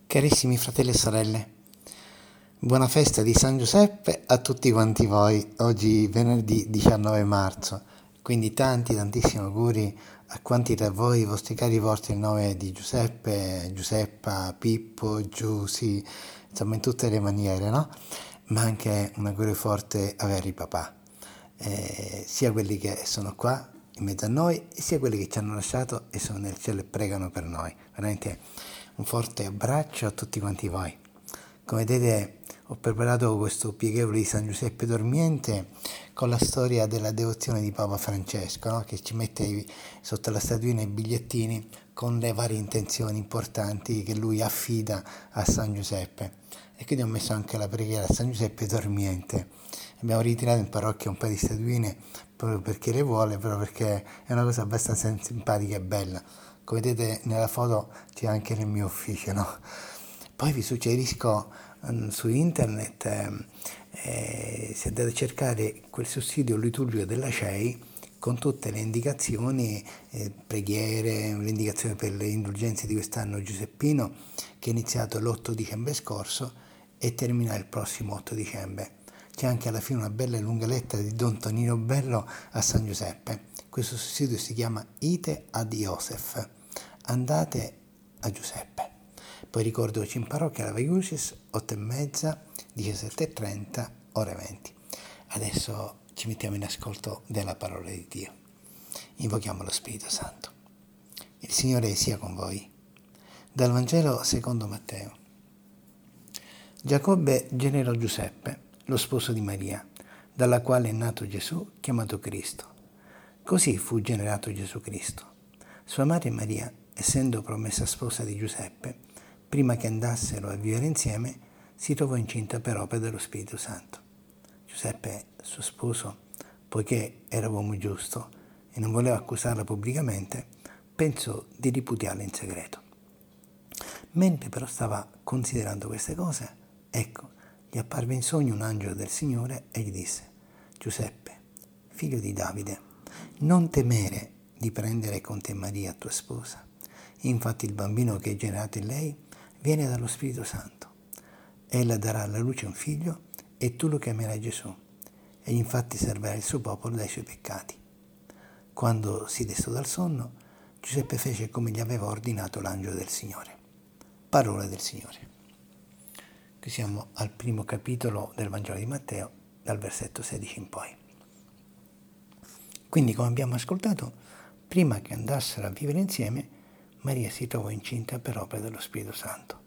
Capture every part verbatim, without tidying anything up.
Carissimi fratelli e sorelle, buona festa di San Giuseppe a tutti quanti voi, oggi venerdì diciannove marzo, quindi tanti tantissimi auguri a quanti da voi, i vostri cari, portano il nome di Giuseppe, Giuseppa, Pippo, Giusy, insomma in tutte le maniere, no? Ma anche un augurio forte a Harry papà, eh, sia quelli che sono qua in mezzo a noi, sia quelli che ci hanno lasciato e sono nel cielo e pregano per noi. Veramente un forte abbraccio a tutti quanti voi. Come vedete ho preparato questo pieghevole di San Giuseppe Dormiente con la storia della devozione di Papa Francesco, no? Che ci mette sotto la statuina i bigliettini con le varie intenzioni importanti che lui affida a San Giuseppe. E quindi ho messo anche la preghiera a San Giuseppe Dormiente. Abbiamo ritirato in parrocchia un paio di statuine proprio perché le vuole, però perché è una cosa abbastanza simpatica e bella. Come vedete nella foto c'è anche nel mio ufficio, no? Poi vi suggerisco um, su internet, eh, eh, se andate a cercare quel sussidio liturgico della C E I con tutte le indicazioni, eh, preghiere, le indicazioni per le indulgenze di quest'anno giuseppino, che è iniziato l'otto dicembre scorso e termina il prossimo otto dicembre. C'è anche alla fine una bella e lunga lettera di Don Tonino Bello a San Giuseppe. Questo sussidio si chiama Ite ad Iosef. Andate a Giuseppe. Poi ricordoci in parrocchia la Vaiusis, otto e mezza, diciassette e trenta, ore venti. Adesso ci mettiamo in ascolto della parola di Dio. Invochiamo lo Spirito Santo. Il Signore sia con voi. Dal Vangelo secondo Matteo. Giacobbe generò Giuseppe, lo sposo di Maria, dalla quale è nato Gesù, chiamato Cristo. Così fu generato Gesù Cristo. Sua madre Maria, essendo promessa sposa di Giuseppe, prima che andassero a vivere insieme, si trovò incinta per opera dello Spirito Santo. Giuseppe, suo sposo, poiché era uomo giusto e non voleva accusarla pubblicamente, pensò di ripudiarla in segreto. Mentre però stava considerando queste cose, ecco, gli apparve in sogno un angelo del Signore e gli disse: Giuseppe, figlio di Davide, non temere di prendere con te Maria, tua sposa. Infatti il bambino che è generato in lei viene dallo Spirito Santo. Ella darà alla luce un figlio e tu lo chiamerai Gesù. E infatti salverà il suo popolo dai suoi peccati. Quando si destò dal sonno, Giuseppe fece come gli aveva ordinato l'angelo del Signore. Parola del Signore. Qui siamo al primo capitolo del Vangelo di Matteo, dal versetto sedici in poi. Quindi, come abbiamo ascoltato, prima che andassero a vivere insieme, Maria si trovò incinta per opera dello Spirito Santo.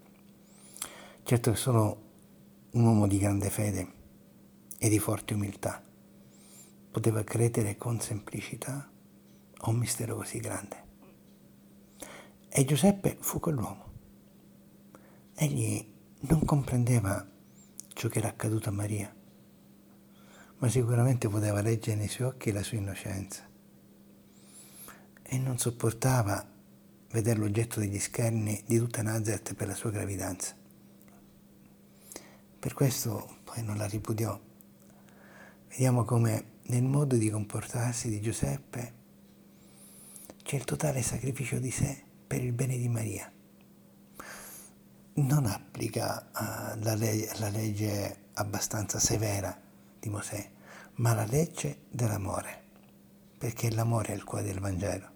Certo che solo un uomo di grande fede e di forte umiltà poteva credere con semplicità a un mistero così grande. E Giuseppe fu quell'uomo. Egli non comprendeva ciò che era accaduto a Maria, ma sicuramente poteva leggere nei suoi occhi la sua innocenza e non sopportava vedere l'oggetto degli scherni di tutta Nazareth per la sua gravidanza. Per questo poi non la ripudiò. Vediamo come nel modo di comportarsi di Giuseppe c'è il totale sacrificio di sé per il bene di Maria. Non applica uh, la, le- la legge abbastanza severa di Mosè, ma la legge dell'amore, perché l'amore è il cuore del Vangelo.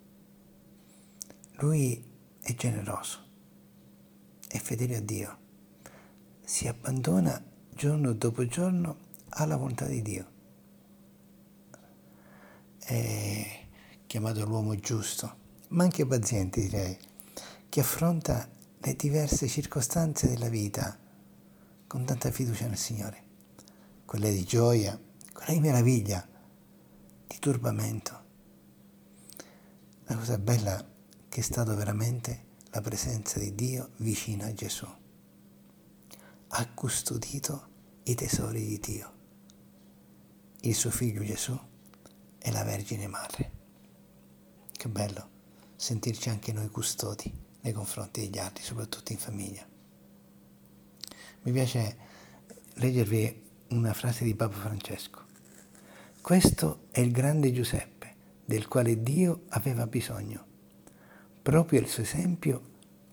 Lui è generoso, è fedele a Dio, si abbandona giorno dopo giorno alla volontà di Dio. È chiamato l'uomo giusto, ma anche paziente, direi, che affronta le diverse circostanze della vita con tanta fiducia nel Signore, quelle di gioia, quelle di meraviglia, di turbamento. La cosa bella è che è stato veramente la presenza di Dio vicino a Gesù. Ha custodito i tesori di Dio, il suo figlio Gesù e la Vergine Madre. Che bello sentirci anche noi custodi nei confronti degli altri, soprattutto in famiglia. Mi piace leggervi una frase di Papa Francesco. Questo è il grande Giuseppe del quale Dio aveva bisogno. Proprio il suo esempio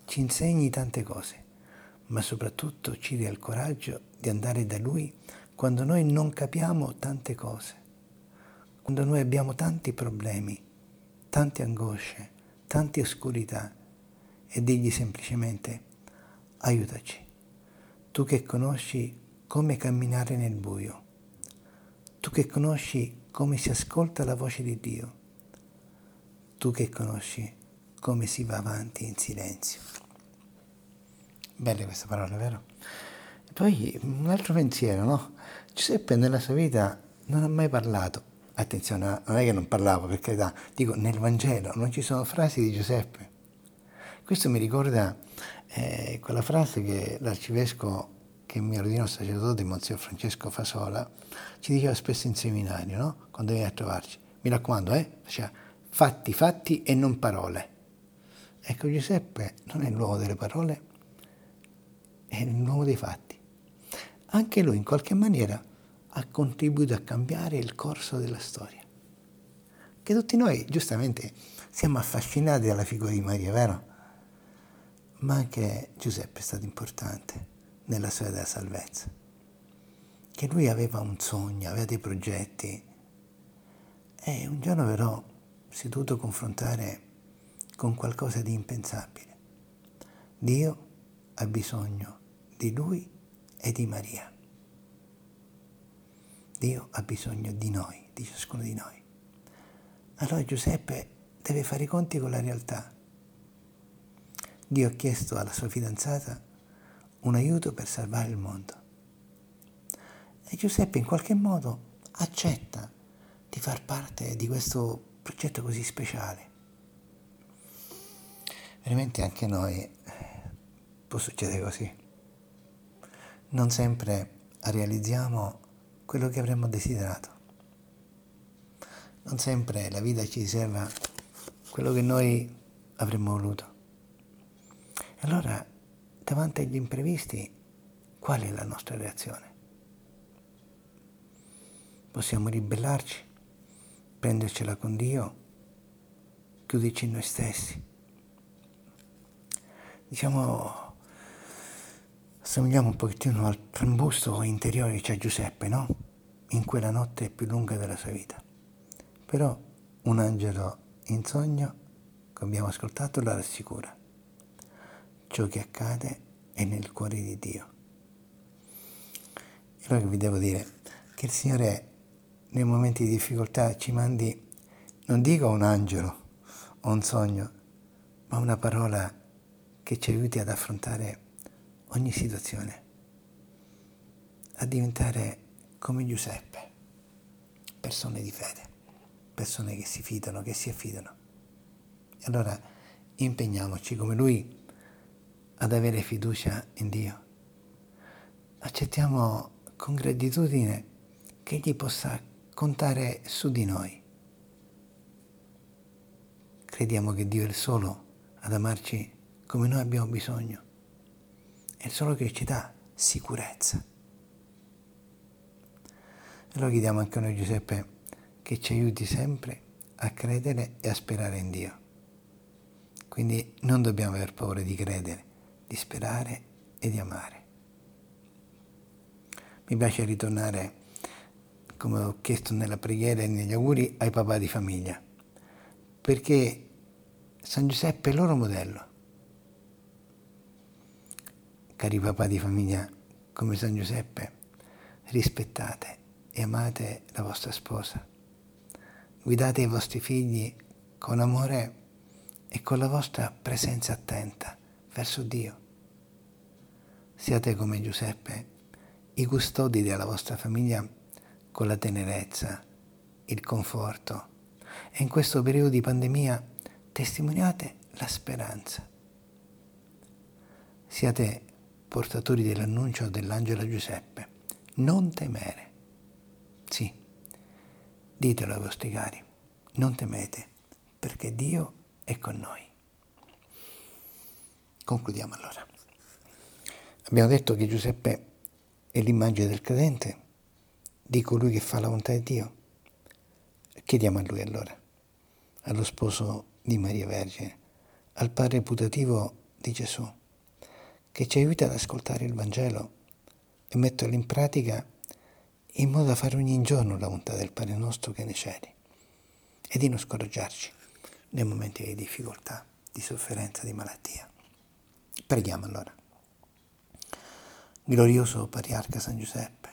ci insegni tante cose, ma soprattutto ci dia il coraggio di andare da Lui quando noi non capiamo tante cose, quando noi abbiamo tanti problemi, tante angosce, tante oscurità, e digli semplicemente: aiutaci, tu che conosci come camminare nel buio, tu che conosci come si ascolta la voce di Dio, tu che conosci come si va avanti in silenzio. Belle queste parole, vero? E poi un altro pensiero, no? Giuseppe nella sua vita non ha mai parlato. Attenzione, non è che non parlavo, per carità, dico, nel Vangelo non ci sono frasi di Giuseppe. Questo mi ricorda eh, quella frase che l'arcivescovo che mi ordinò sacerdote, Monsignor Francesco Fasola, ci diceva spesso in seminario, no? Quando veniva a trovarci. Mi raccomando, eh? Diceva, fatti, fatti e non parole. Ecco, Giuseppe non è l'uomo delle parole, è l'uomo dei fatti. Anche lui, in qualche maniera, ha contribuito a cambiare il corso della storia. Che tutti noi, giustamente, siamo affascinati dalla figura di Maria, vero? Ma anche Giuseppe è stato importante nella storia della salvezza. Che lui aveva un sogno, aveva dei progetti. E un giorno però si è dovuto confrontare con qualcosa di impensabile. Dio ha bisogno di lui e di Maria. Dio ha bisogno di noi, di ciascuno di noi. Allora Giuseppe deve fare i conti con la realtà. Dio ha chiesto alla sua fidanzata un aiuto per salvare il mondo. E Giuseppe in qualche modo accetta di far parte di questo progetto così speciale. Veramente anche noi può succedere così. Non sempre realizziamo quello che avremmo desiderato. Non sempre la vita ci riserva quello che noi avremmo voluto. Allora, davanti agli imprevisti, qual è la nostra reazione? Possiamo ribellarci, prendercela con Dio, chiuderci in noi stessi. Diciamo, assomigliamo un pochettino al trambusto interiore che c'è Giuseppe, no? In quella notte più lunga della sua vita. Però un angelo in sogno, come abbiamo ascoltato, la rassicura. Ciò che accade è nel cuore di Dio. E allora vi devo dire che il Signore nei momenti di difficoltà ci mandi, non dico un angelo o un sogno, ma una parola che ci aiuti ad affrontare ogni situazione, a diventare come Giuseppe, persone di fede, persone che si fidano, che si affidano. E allora impegniamoci come Lui ad avere fiducia in Dio. Accettiamo con gratitudine che Egli possa contare su di noi. Crediamo che Dio è il solo ad amarci come noi abbiamo bisogno. È il solo che ci dà sicurezza. Allora chiediamo anche a noi, Giuseppe, che ci aiuti sempre a credere e a sperare in Dio. Quindi non dobbiamo aver paura di credere, di sperare e di amare. Mi piace ritornare, come ho chiesto nella preghiera e negli auguri, ai papà di famiglia, perché San Giuseppe è il loro modello. Cari papà di famiglia, come San Giuseppe, rispettate e amate la vostra sposa. Guidate i vostri figli con amore e con la vostra presenza attenta verso Dio. Siate come Giuseppe, i custodi della vostra famiglia con la tenerezza, il conforto e in questo periodo di pandemia testimoniate la speranza. Siate portatori dell'annuncio dell'angelo Giuseppe. Non temere. Sì, ditelo ai vostri cari. Non temete, perché Dio è con noi. Concludiamo allora. Abbiamo detto che Giuseppe è l'immagine del credente, di colui che fa la volontà di Dio. Chiediamo a lui allora, allo sposo di Maria Vergine, al padre putativo di Gesù, che ci aiuta ad ascoltare il Vangelo e metterlo in pratica in modo da fare ogni giorno la volontà del Padre nostro che è nei cieli e di non scoraggiarci nei momenti di difficoltà, di sofferenza, di malattia. Preghiamo allora. Glorioso Patriarca San Giuseppe,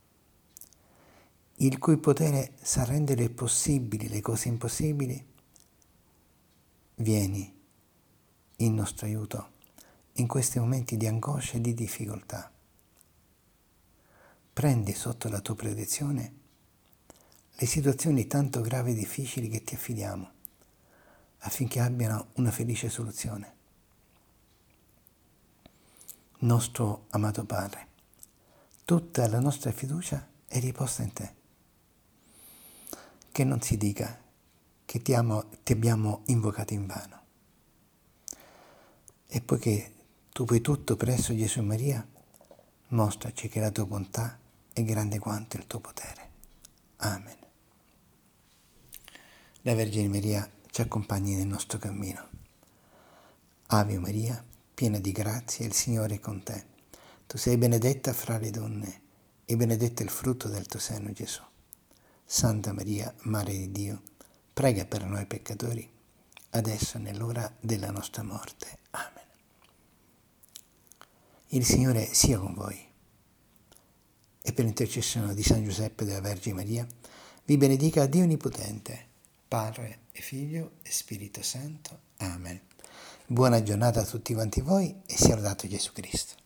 il cui potere sa rendere possibili le cose impossibili, vieni in nostro aiuto in questi momenti di angoscia e di difficoltà. Prendi sotto la tua protezione le situazioni tanto gravi e difficili che ti affidiamo, affinché abbiano una felice soluzione. Nostro amato Padre, tutta la nostra fiducia è riposta in te. Che non si dica che ti, amo, ti abbiamo invocato invano. E poiché tu puoi tutto presso Gesù e Maria, mostraci che la tua bontà è grande quanto il tuo potere. Amen. La Vergine Maria ci accompagni nel nostro cammino. Ave Maria, piena di grazia, il Signore è con te. Tu sei benedetta fra le donne e benedetto è il frutto del tuo seno, Gesù. Santa Maria, Madre di Dio, prega per noi peccatori, adesso e nell'ora della nostra morte. Amen. Il Signore sia con voi e per intercessione di San Giuseppe e della Vergine Maria vi benedica Dio Onnipotente, Padre e Figlio e Spirito Santo. Amen. Buona giornata a tutti quanti voi e sia lodato Gesù Cristo.